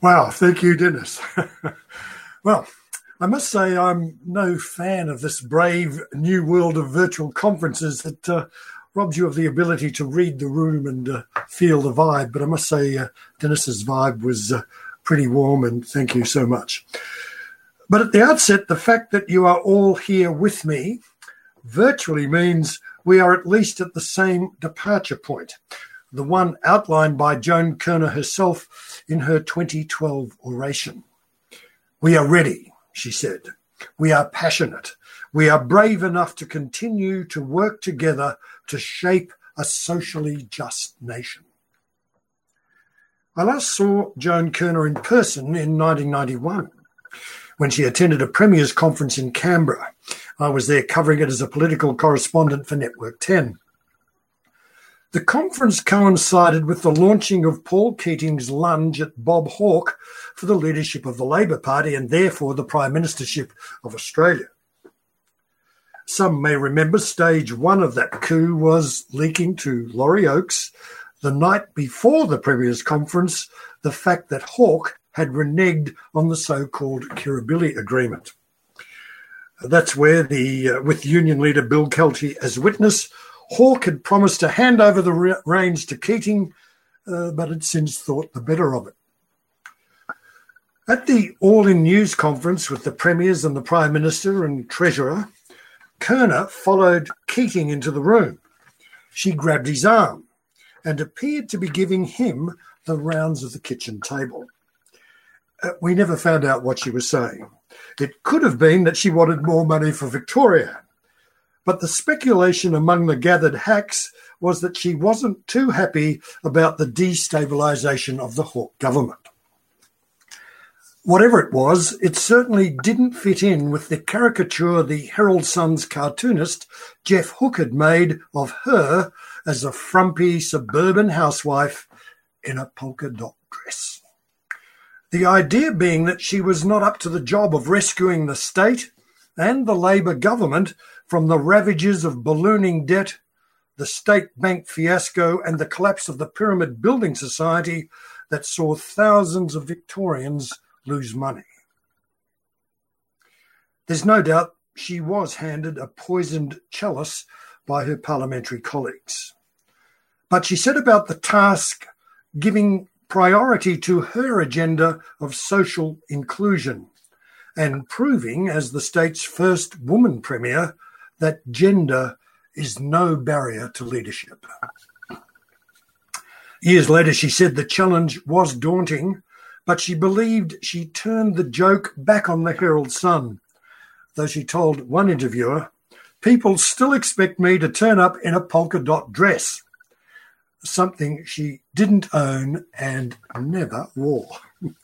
Wow, thank you, Dennis. Well, I must say I'm no fan of this brave new world of virtual conferences that robs you of the ability to read the room and feel the vibe. But I must say Dennis's vibe was pretty warm, and thank you so much. But at the outset, the fact that you are all here with me virtually means we are at least at the same departure point, the one outlined by Joan Kirner herself in her 2012 oration. "We are ready," she said. "We are passionate. We are brave enough to continue to work together to shape a socially just nation." I last saw Joan Kirner in person in 1991 when she attended a Premier's conference in Canberra. I was there covering it as a political correspondent for Network 10. The conference coincided with the launching of Paul Keating's lunge at Bob Hawke for the leadership of the Labor Party and therefore the Prime Ministership of Australia. Some may remember stage one of that coup was leaking to Laurie Oakes the night before the Premier's conference the fact that Hawke had reneged on the so-called Kirribilli Agreement. That's where, with Union leader Bill Kelty as witness, Hawke had promised to hand over the reins to Keating, but had since thought the better of it. At the All-In News conference with the Premiers and the Prime Minister and Treasurer, Kirner followed Keating into the room. She grabbed his arm and appeared to be giving him the rounds of the kitchen table. We never found out what she was saying. It could have been that she wanted more money for Victoria, but the speculation among the gathered hacks was that she wasn't too happy about the destabilisation of the Hawke government. Whatever it was, it certainly didn't fit in with the caricature the Herald Sun's cartoonist Jeff Hook had made of her as a frumpy suburban housewife in a polka dot dress. The idea being that she was not up to the job of rescuing the state and the Labor government from the ravages of ballooning debt, the state bank fiasco, and the collapse of the Pyramid Building Society that saw thousands of Victorians lose money. There's no doubt she was handed a poisoned chalice by her parliamentary colleagues. But she set about the task giving priority to her agenda of social inclusion and proving, as the state's first woman premier, that gender is no barrier to leadership. Years later, she said the challenge was daunting, but she believed she turned the joke back on the Herald Sun, though she told one interviewer, "People still expect me to turn up in a polka dot dress," something she didn't own and never wore.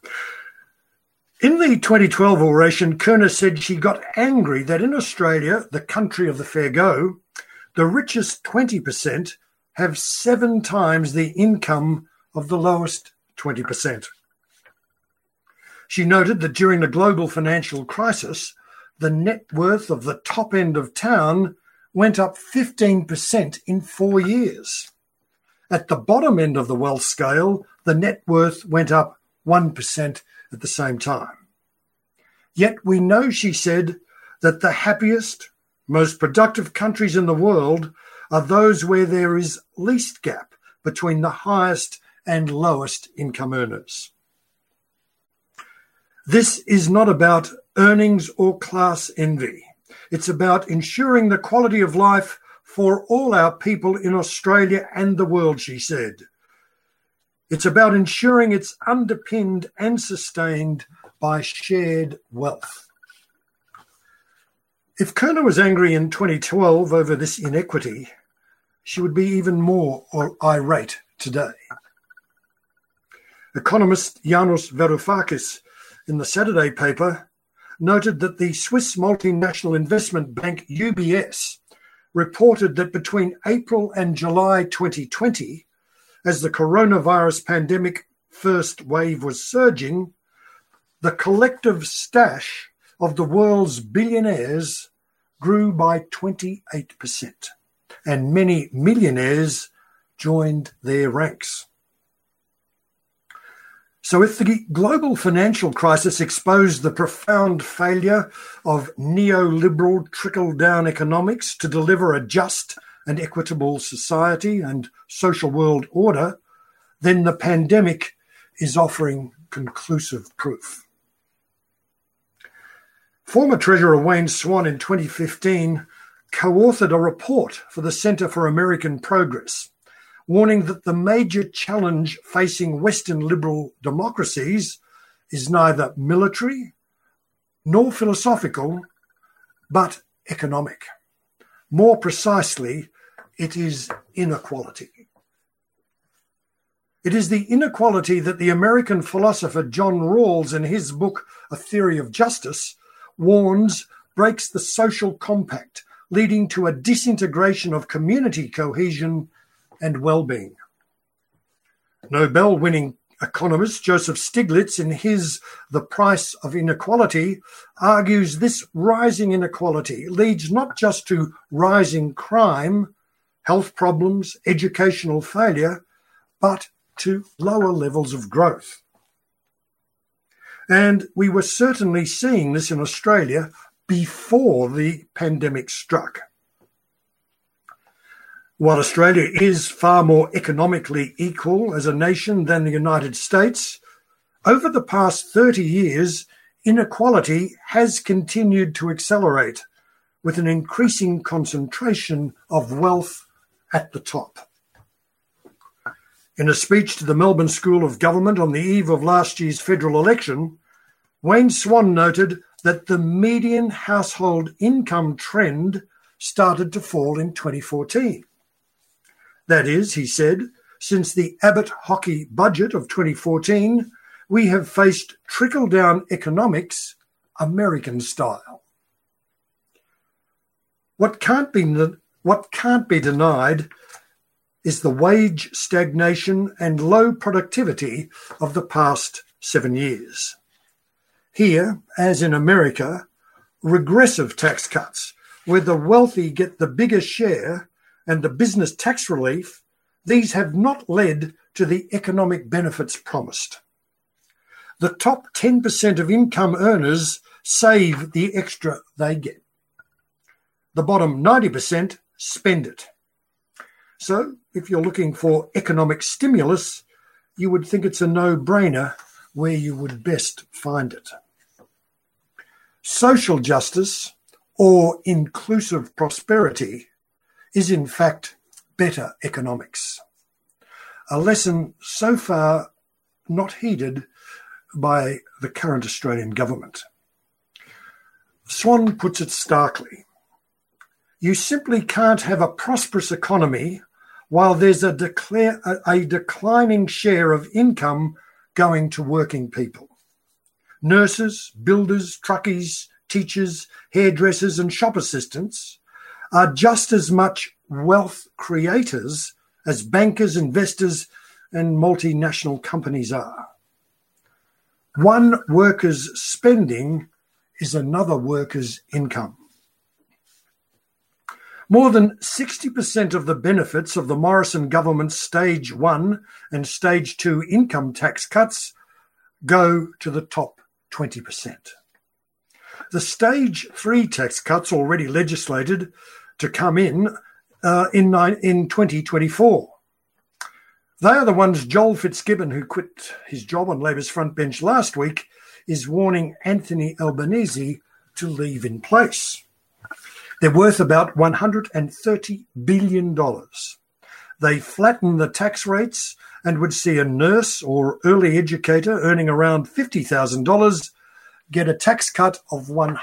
In the 2012 oration, Kirner said she got angry that in Australia, the country of the fair go, the richest 20% have 7 times the income of the lowest 20%. She noted that during the global financial crisis, the net worth of the top end of town went up 15% in 4 years. At the bottom end of the wealth scale, the net worth went up 1% at the same time. Yet we know, she said, that the happiest, most productive countries in the world are those where there is least gap between the highest and lowest income earners. This is not about earnings or class envy. It's about ensuring the quality of life for all our people in Australia and the world, she said. It's about ensuring it's underpinned and sustained by shared wealth. If Kirner was angry in 2012 over this inequity, she would be even more irate today. Economist Yanis Varoufakis in the Saturday paper noted that the Swiss multinational investment bank UBS reported that between April and July 2020, as the coronavirus pandemic first wave was surging, the collective stash of the world's billionaires grew by 28%, and many millionaires joined their ranks. So if the global financial crisis exposed the profound failure of neoliberal trickle-down economics to deliver a just and equitable society and social world order, then the pandemic is offering conclusive proof. Former Treasurer Wayne Swan in 2015 co-authored a report for the Centre for American Progress, warning that the major challenge facing Western liberal democracies is neither military nor philosophical, but economic. More precisely, it is inequality. It is the inequality that the American philosopher John Rawls, in his book A Theory of Justice, warns breaks the social compact, leading to a disintegration of community cohesion and well-being. Nobel-winning economist Joseph Stiglitz, in his The Price of Inequality, argues this rising inequality leads not just to rising crime, health problems, educational failure, but to lower levels of growth. And we were certainly seeing this in Australia before the pandemic struck. While Australia is far more economically equal as a nation than the United States, over the past 30 years, inequality has continued to accelerate, with an increasing concentration of wealth at the top. In a speech to the Melbourne School of Government on the eve of last year's federal election, Wayne Swan noted that the median household income trend started to fall in 2014. That is, he said, since the Abbott-Hockey budget of 2014, we have faced trickle-down economics, American style. What can't be denied is the wage stagnation and low productivity of the past 7 years. Here, as in America, regressive tax cuts, where the wealthy get the bigger share, and the business tax relief, these have not led to the economic benefits promised. The top 10% of income earners save the extra they get. The bottom 90% spend it. So, if you're looking for economic stimulus, you would think it's a no-brainer where you would best find it. Social justice, or inclusive prosperity, is in fact better economics. A lesson so far not heeded by the current Australian government. Swan puts it starkly. You simply can't have a prosperous economy while there's a declining share of income going to working people. Nurses, builders, truckies, teachers, hairdressers and shop assistants are just as much wealth creators as bankers, investors and multinational companies are. One worker's spending is another worker's income. More than 60% of the benefits of the Morrison government's Stage 1 and Stage 2 income tax cuts go to the top 20%. The Stage 3 tax cuts already legislated to come in 2024. They are the ones Joel Fitzgibbon, who quit his job on Labor's front bench last week, is warning Anthony Albanese to leave in place. They're worth about $130 billion. They flatten the tax rates and would see a nurse or early educator earning around $50,000 get a tax cut of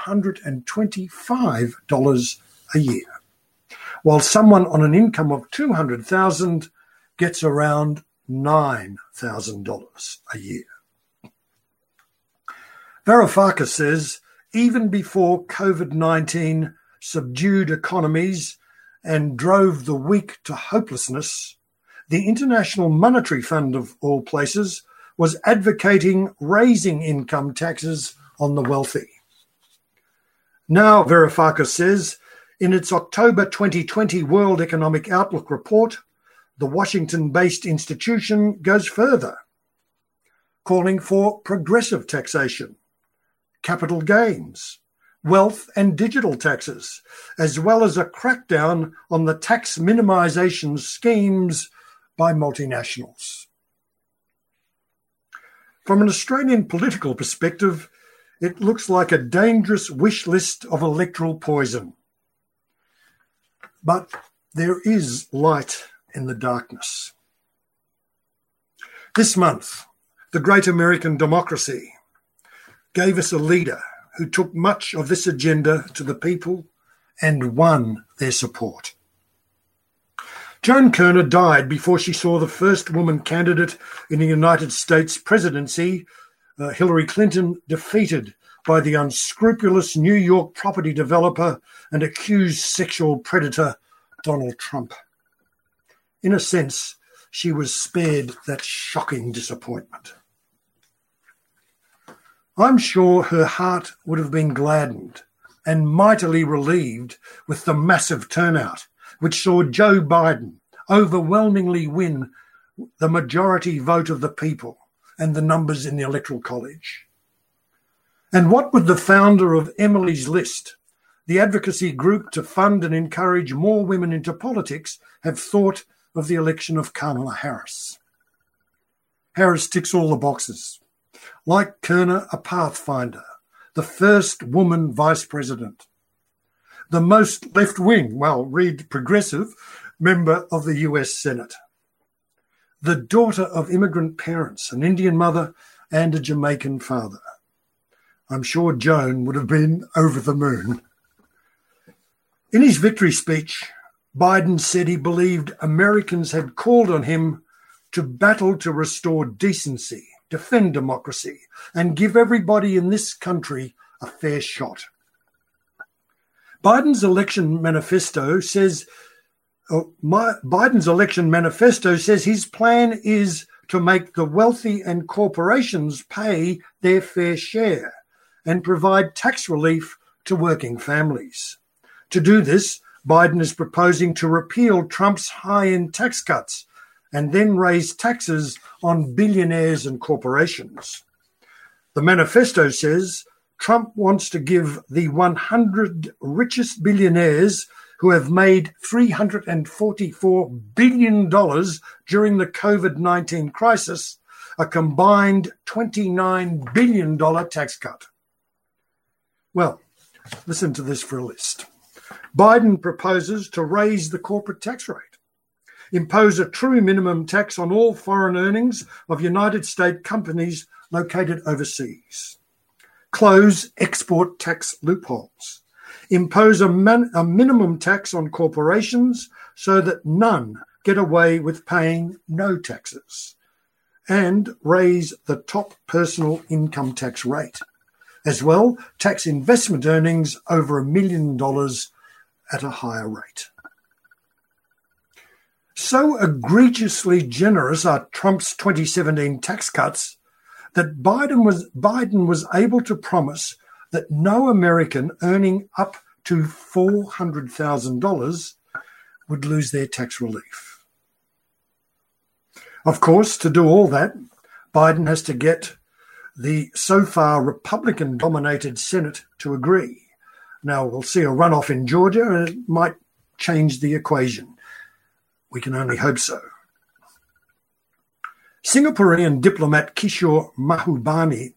$125 a year, while someone on an income of $200,000 gets around $9,000 a year. Varoufakis says, even before COVID-19 subdued economies and drove the weak to hopelessness, the International Monetary Fund, of all places, was advocating raising income taxes on the wealthy. Now, Varoufakis says, in its October 2020 World Economic Outlook report, the Washington-based institution goes further. calling for progressive taxation, capital gains, wealth and digital taxes, as well as a crackdown on the tax minimisation schemes by multinationals. From an Australian political perspective, it looks like a dangerous wish list of electoral poison. But there is light in the darkness. This month, the great American democracy gave us a leader who took much of this agenda to the people and won their support. Joan Kirner died before she saw the first woman candidate in the United States presidency, Hillary Clinton, defeated by the unscrupulous New York property developer and accused sexual predator, Donald Trump. In a sense, she was spared that shocking disappointment. I'm sure her heart would have been gladdened and mightily relieved with the massive turnout, which saw Joe Biden overwhelmingly win the majority vote of the people and the numbers in the Electoral College. And what would the founder of Emily's List, the advocacy group to fund and encourage more women into politics, have thought of the election of Kamala Harris? Harris ticks all the boxes. Like Kirner, a pathfinder, the first woman vice president, the most left-wing, read progressive, member of the US Senate, the daughter of immigrant parents, an Indian mother and a Jamaican father. I'm sure Joan would have been over the moon. In his victory speech, Biden said he believed Americans had called on him to battle to restore decency, defend democracy, and give everybody in this country a fair shot. Biden's election manifesto says his plan is to make the wealthy and corporations pay their fair share and provide tax relief to working families. To do this, Biden is proposing to repeal Trump's high-end tax cuts and then raise taxes on billionaires and corporations. The manifesto says Trump wants to give the 100 richest billionaires who have made $344 billion during the COVID-19 crisis a combined $29 billion tax cut. Well, listen to this for a list. Biden proposes to raise the corporate tax rate, impose a true minimum tax on all foreign earnings of United States companies located overseas, close export tax loopholes, impose a minimum tax on corporations so that none get away with paying no taxes, and raise the top personal income tax rate. As well, tax investment earnings over $1 million at a higher rate. So egregiously generous are Trump's 2017 tax cuts that Biden was able to promise that no American earning up to $400,000 would lose their tax relief. Of course, to do all that, Biden has to get the so far Republican-dominated Senate to agree. Now, we'll see a runoff in Georgia, and it might change the equation. We can only hope so. Singaporean diplomat Kishore Mahbubani,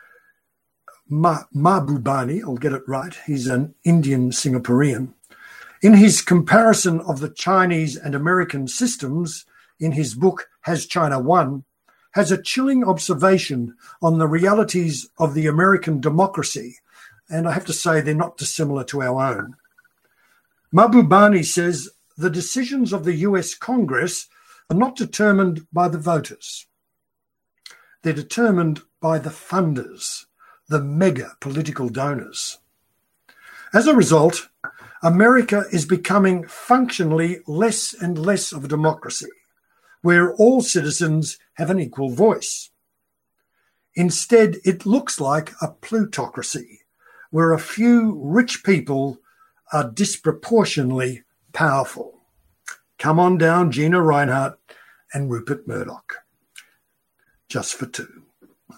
I'll get it right, he's an Indian Singaporean. In his comparison of the Chinese and American systems, in his book, Has China Won?, has a chilling observation on the realities of the American democracy, and I have to say they're not dissimilar to our own. Mahbubani says the decisions of the US Congress are not determined by the voters. They're determined by the funders, the mega political donors. As a result, America is becoming functionally less and less of a democracy, where all citizens have an equal voice. Instead, it looks like a plutocracy, where a few rich people are disproportionately powerful. Come on down, Gina Rinehart and Rupert Murdoch. Just for two.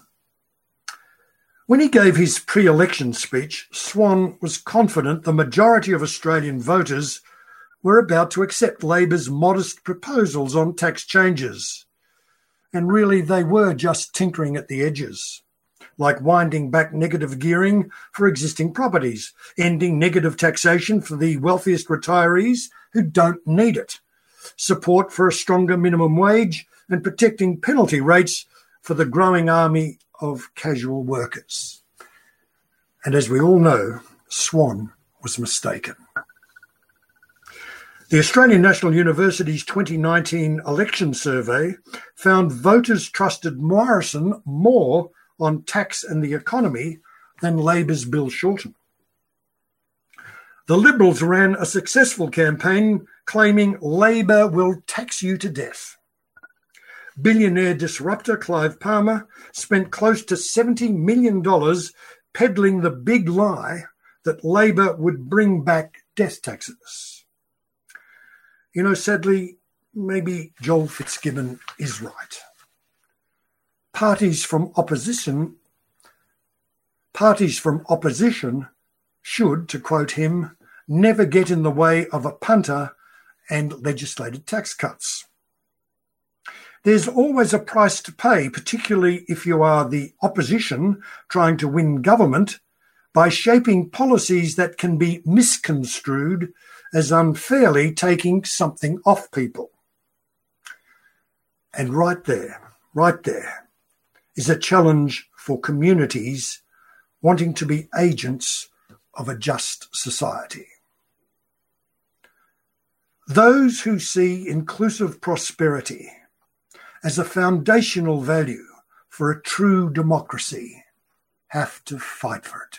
When he gave his pre-election speech, Swan was confident the majority of Australian voters were about to accept Labor's modest proposals on tax changes. And really, they were just tinkering at the edges, like winding back negative gearing for existing properties, ending negative taxation for the wealthiest retirees who don't need it, support for a stronger minimum wage, and protecting penalty rates for the growing army of casual workers. And as we all know, Swan was mistaken. The Australian National University's 2019 election survey found voters trusted Morrison more on tax and the economy than Labor's Bill Shorten. The Liberals ran a successful campaign claiming Labor will tax you to death. Billionaire disruptor Clive Palmer spent close to $70 million peddling the big lie that Labor would bring back death taxes. You know, sadly, maybe Joel Fitzgibbon is right. Parties from opposition should, to quote him, never get in the way of a punter and legislated tax cuts. There's always a price to pay, particularly if you are the opposition trying to win government, by shaping policies that can be misconstrued as unfairly taking something off people. And right there, is a challenge for communities wanting to be agents of a just society. Those who see inclusive prosperity as a foundational value for a true democracy have to fight for it.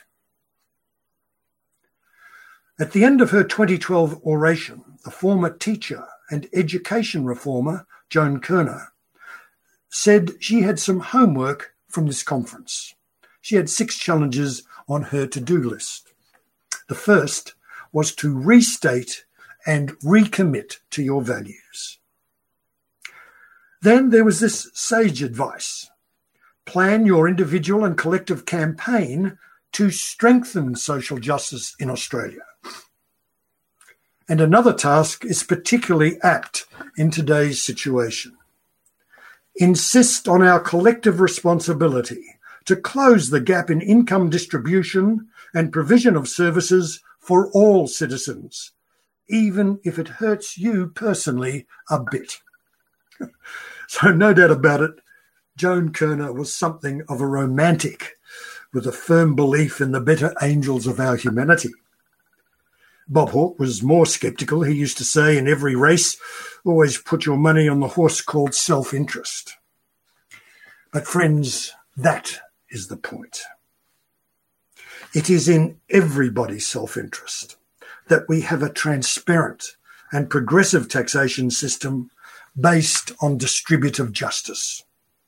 At the end of her 2012 oration, the former teacher and education reformer, Joan Kirner, said she had some homework from this conference. She had 6 challenges on her to-do list. The first was to restate and recommit to your values. Then there was this sage advice. Plan your individual and collective campaign to strengthen social justice in Australia. And another task is particularly apt in today's situation. Insist on our collective responsibility to close the gap in income distribution and provision of services for all citizens, even if it hurts you personally a bit. So no doubt about it, Joan Kirner was something of a romantic with a firm belief in the better angels of our humanity. Bob Hawke was more sceptical. He used to say in every race, always put your money on the horse called self-interest. But friends, that is the point. It is in everybody's self-interest that we have a transparent and progressive taxation system based on distributive justice.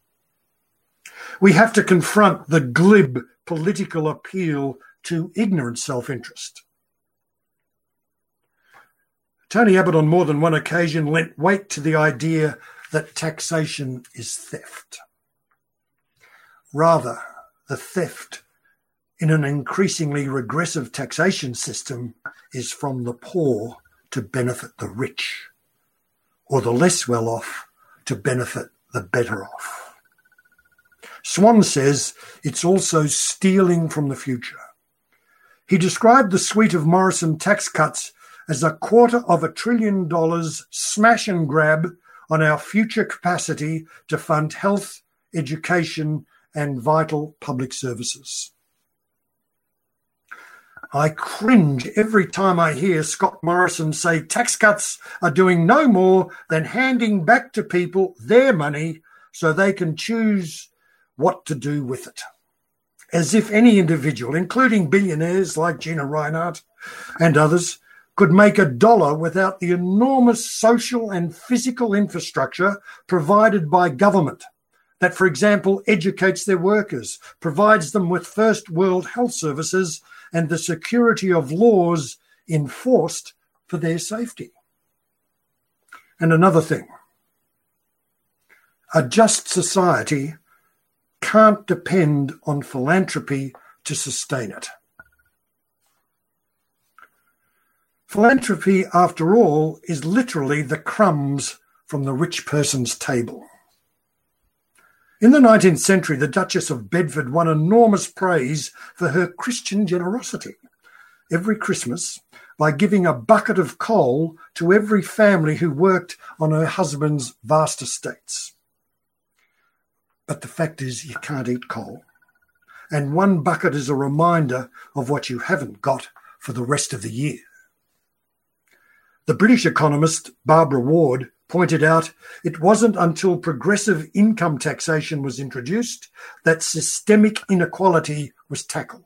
We have to confront the glib political appeal to ignorant self-interest. Tony Abbott on more than one occasion lent weight to the idea that taxation is theft. Rather, the theft in an increasingly regressive taxation system is from the poor to benefit the rich, or the less well-off to benefit the better off. Swan says it's also stealing from the future. He described the suite of Morrison tax cuts as $250 billion smash and grab on our future capacity to fund health, education, and vital public services. I cringe every time I hear Scott Morrison say tax cuts are doing no more than handing back to people their money so they can choose what to do with it. As if any individual, including billionaires like Gina Rinehart and others, could make $1 without the enormous social and physical infrastructure provided by government that, for example, educates their workers, provides them with first world health services and the security of laws enforced for their safety. And another thing, a just society can't depend on philanthropy to sustain it. Philanthropy, after all, is literally the crumbs from the rich person's table. In the 19th century, the Duchess of Bedford won enormous praise for her Christian generosity. Every Christmas, by giving a bucket of coal to every family who worked on her husband's vast estates. But the fact is, you can't eat coal. And one bucket is a reminder of what you haven't got for the rest of the year. The British economist Barbara Ward pointed out it wasn't until progressive income taxation was introduced that systemic inequality was tackled.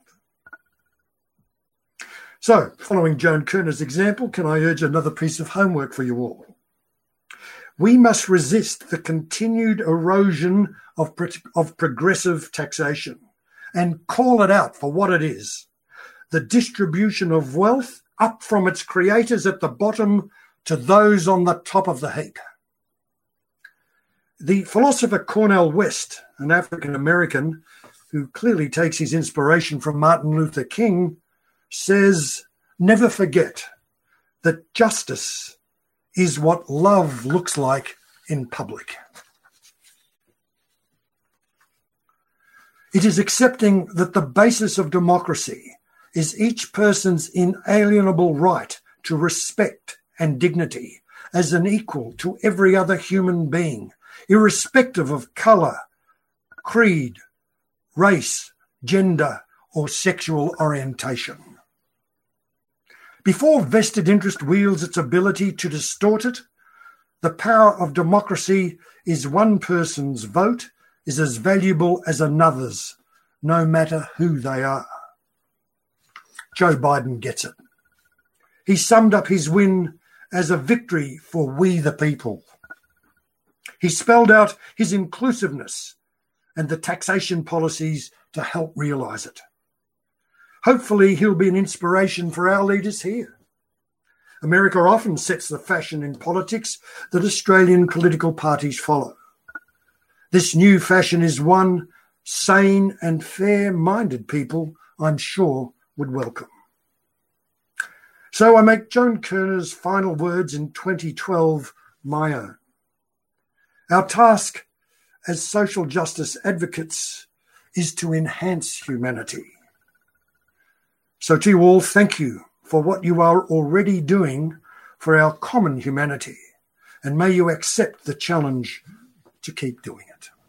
So, following Joan Kirner's example, can I urge another piece of homework for you all? We must resist the continued erosion of progressive taxation and call it out for what it is: the distribution of wealth up from its creators at the bottom to those on the top of the heap. The philosopher Cornel West, an African-American who clearly takes his inspiration from Martin Luther King, says, never forget that justice is what love looks like in public. It is accepting that the basis of democracy is each person's inalienable right to respect and dignity as an equal to every other human being, irrespective of colour, creed, race, gender, or sexual orientation. Before vested interest wields its ability to distort it, the power of democracy is one person's vote is as valuable as another's, no matter who they are. Joe Biden gets it. He summed up his win as a victory for we the people. He spelled out his inclusiveness and the taxation policies to help realise it. Hopefully he'll be an inspiration for our leaders here. America often sets the fashion in politics that Australian political parties follow. This new fashion is one sane and fair-minded people, I'm sure, would welcome. So I make Joan Kirner's final words in 2012 my own. Our task as social justice advocates is to enhance humanity. So to you all, thank you for what you are already doing for our common humanity, and may you accept the challenge to keep doing it.